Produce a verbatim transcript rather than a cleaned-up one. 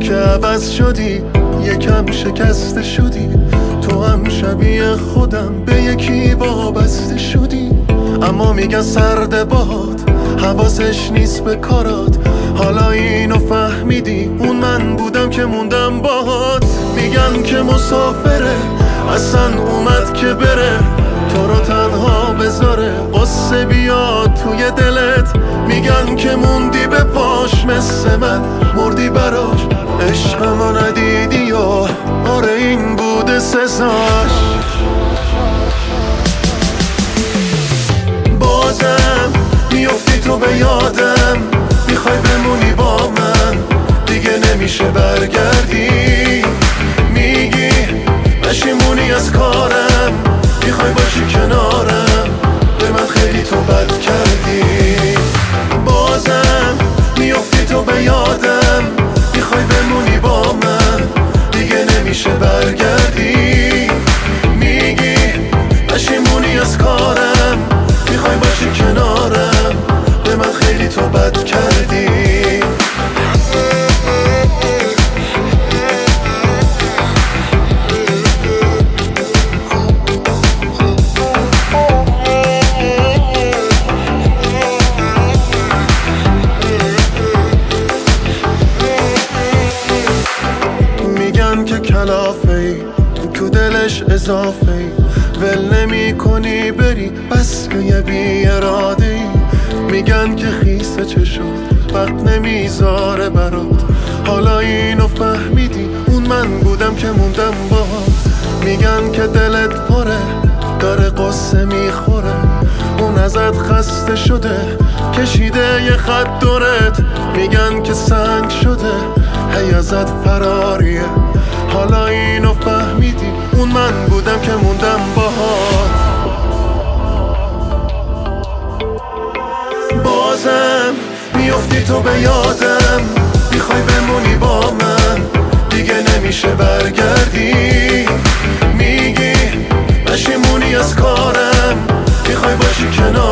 که عوض شدی، یکم شکسته شدی. تو هم شبیه خودم به یکی وابسته شدی. اما میگن سرد باد حواسش نیست به کارات. حالا اینو فهمیدی، اون من بودم که موندم باهات. میگن که مسافره، اصلا اومد که بره، تو رو تنها بذاره، قصه بیاد توی دلت. میگن که موندی به پاش مثل من، مردی براش، عشقمو ندیدی و آره این بوده سزاش. بازم میافتی تو به یادم، میخوای بمونی با من، دیگه نمیشه برگردی. میگی پشیمونی از کارم، میخوای باشی کنارم، به من خیلی تو بد کردی. بازم میافتی تو به یادم، میخوای بمونی با من، دیگه نمیشه برگردی. میگی پشیمونی از کارم، میخوای باشی کنارم، به من خیلی تو بد کردی. که کلافه ای تو دلش اضافه ای، ول نمی کنی بری بس که یه بی اراده ای. میگن که خیسه چشات وقت نمیذاره برات. حالا اینو فهمیدی، اون من بودم که موندم باهات. میگن که دلت پره، داره قصه میخوره، اون ازت خسته شده، کشیده یه خط دورت. میگن که سنگ شده، هی ازت فراریه. حالا اینو فهمیدی، اون من بودم که موندم باهات. بازم میافتی تو به یادم، میخوای بمونی با من، دیگه نمیشه برگردی. میگی پشیمونی از کارم، میخوای باشی کنار